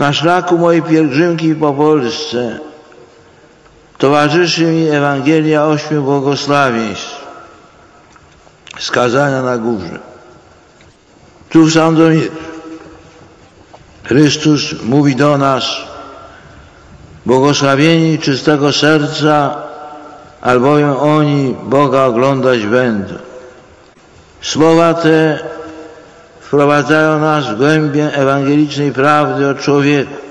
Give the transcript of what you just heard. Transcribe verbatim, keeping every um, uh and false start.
Na szlaku mojej pielgrzymki po Polsce towarzyszy mi Ewangelia ośmiu błogosławieństw z kazania na górze. Tu w Sandomierzu Chrystus mówi do nas: błogosławieni czystego serca, albowiem oni Boga oglądać będą. Słowa te wprowadzają nas w głębię ewangelicznej prawdy o człowieku.